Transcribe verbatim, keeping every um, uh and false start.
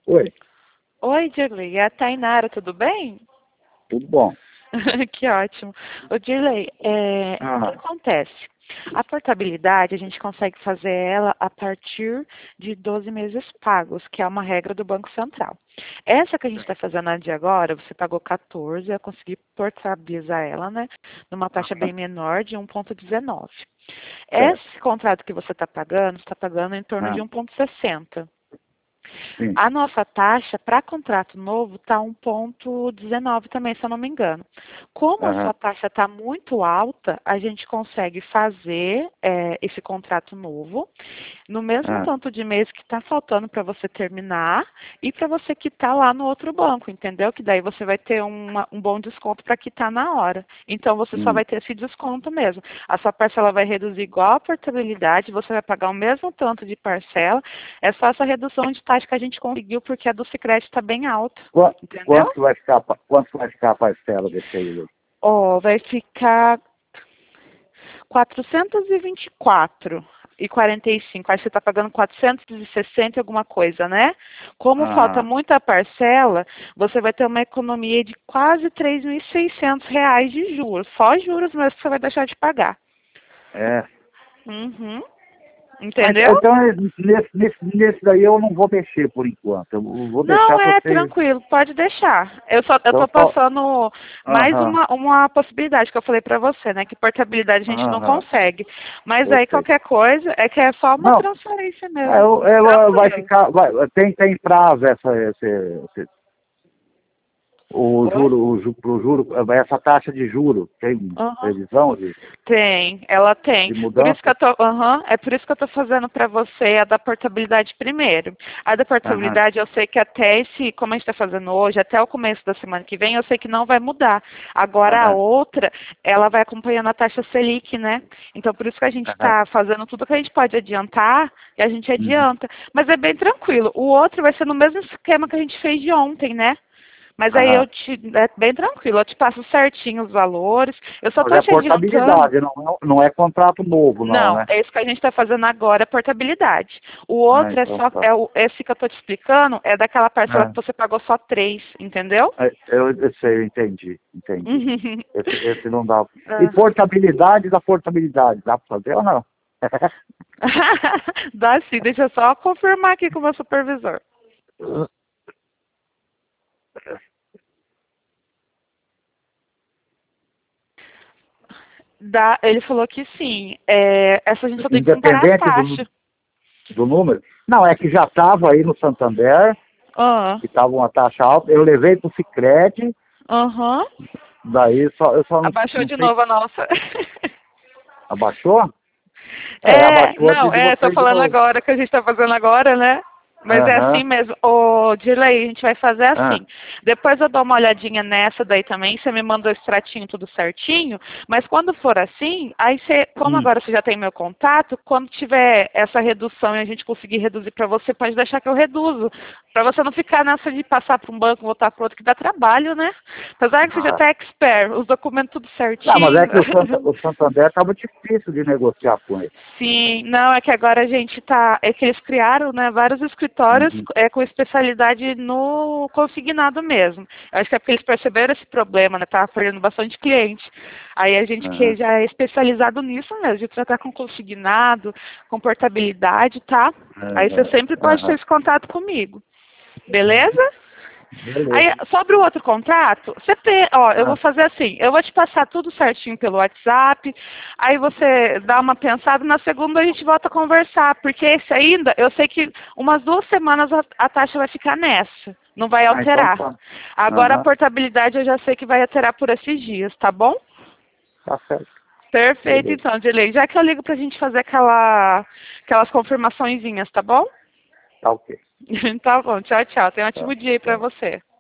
Oi, Oi, Dirley, é a Tainara, tudo bem? tudo bom? Que ótimo. Ô, Dirley, é, o que Ah, acontece? A portabilidade, a gente consegue fazer ela a partir de doze meses pagos, que é uma regra do Banco Central. Essa que a gente está fazendo a de agora, você pagou quatorze, eu consegui portabilizar ela, né, numa taxa bem menor de um vírgula dezenove. certo. Esse contrato que você está pagando, você está pagando em torno Ah, de um vírgula sessenta. sim. A nossa taxa para contrato novo está um vírgula dezenove também, se eu não me engano. Como a Aham. sua taxa está muito alta, a gente consegue fazer é, esse contrato novo no mesmo Ah, tanto de mês que está faltando para você terminar e para você quitar lá no outro banco, entendeu? Que daí você vai ter uma, um bom desconto para quitar na hora. Então você só hum. vai ter esse desconto mesmo. A sua parcela vai reduzir igual a portabilidade, você vai pagar o mesmo tanto de parcela. É só essa redução de taxa que a gente conseguiu porque a do Sicredi está bem alta, Qua- entendeu? Quanto que vai ficar, pa- quanto que vai ficar a parcela desse aí? Ó, vai ficar quatrocentos e vinte e quatro e quarenta e cinco. Aí você está pagando quatrocentos e sessenta e alguma coisa, né? Como falta Ah, muita parcela, você vai ter uma economia de quase três mil e seiscentos reais de juros. Só juros mesmo que você vai deixar de pagar. é. Uhum. Mas Entendeu? então, nesse, nesse, nesse daí eu não vou mexer por enquanto. Eu vou deixar Não, é vocês. tranquilo, pode deixar. Eu só eu Então, tô só. passando mais Aham, uma, uma possibilidade que eu falei para você, né? Que portabilidade a gente não aham, consegue. Mas eu aí sei. qualquer coisa é que é só uma Não, transferência é, mesmo. eu- ela vai Tranquilo. ficar. Vai, tem, tem prazo essa, esse, esse- o Oi? juro, o ju, pro juro, essa taxa de juro, tem Aham. previsão de, Tem, ela tem. de Por isso que mudança? eu tô, aham, é por isso que eu tô fazendo para você a da portabilidade primeiro. A da Aham, portabilidade eu sei que até esse, como a gente está fazendo hoje, até o começo da semana que vem, eu sei que não vai mudar. Agora a aham, outra, ela vai acompanhando a taxa Selic, né? Então por isso que a gente aham. está fazendo tudo que a gente pode adiantar e a gente Uhum. adianta. Mas é bem tranquilo. O outro vai ser no mesmo esquema que a gente fez de ontem, né? Mas aí eu Aham. te, é bem tranquilo, eu te passo certinho os valores. Eu só Mas estou é te adiantando. portabilidade, não, é- não é contrato novo, não, Não, né? é isso que a gente está fazendo agora, é portabilidade. O Ah, outro é então só, tá. é o, esse que eu estou te explicando, é daquela parcela Ah, que você pagou só três, entendeu? é, eu, eu sei, eu entendi, entendi. Uhum. Esse, esse não dá. E Ah. portabilidade da portabilidade, dá para fazer ou não? Dá sim, deixa eu só confirmar aqui com o meu supervisor. Dá, ele falou que sim. É, essa a gente só tem que comparar as Independente do, taxas. do número? Não, é que já estava aí no Santander, Ah, que estava uma taxa alta, eu levei para o Sicredi, aham. daí só, eu só não, Abaixou não de sei, novo a nossa. abaixou? É, É, abaixou a de não, de é, tô vocês de falando novo. agora que a gente tá fazendo agora, né? Mas é Aham, assim mesmo. Ô, Dirley, a gente vai fazer ah, assim. Depois eu dou uma olhadinha nessa daí também. Você me manda o extratinho tudo certinho. Mas quando for assim, aí você, como hum, agora você já tem meu contato, quando tiver essa redução e a gente conseguir reduzir para você, pode deixar que eu reduzo. Para você não ficar nessa de passar para um banco, voltar para outro, que dá trabalho, né? Apesar que você já ah. tá expert, os documentos tudo Não, mas é certinho. que o, Santa, o Santander estava difícil de negociar com ele. Sim, não, é que agora a gente tá, é que eles criaram, né, vários escritórios Uhum. é, com especialidade no consignado mesmo. Eu acho que é porque eles perceberam esse problema, né, tava perdendo bastante cliente. Aí a gente que Aham, já é especializado nisso mesmo, de tratar com consignado, com portabilidade, tá? Aí você aham, sempre pode ter aham. esse contato comigo, beleza? Beleza. Aí, sobre o outro contrato, você tem, ó, eu vou Ah, fazer assim, eu vou te passar tudo certinho pelo WhatsApp, aí você dá uma pensada, na segunda a gente volta a conversar, porque esse ainda, eu sei que umas duas semanas a, a taxa vai ficar nessa, não vai ah, então alterar. tá. Agora a Aham, portabilidade eu já sei que vai alterar por esses dias, tá bom? tá certo. Perfeito, Beleza. então, Dilei. Já que eu ligo pra gente fazer aquela, aquelas confirmaçõezinhas, tá bom? Tá ok. Tá bom, tchau, tchau. Tenha um Tá, ótimo dia aí pra tá. você.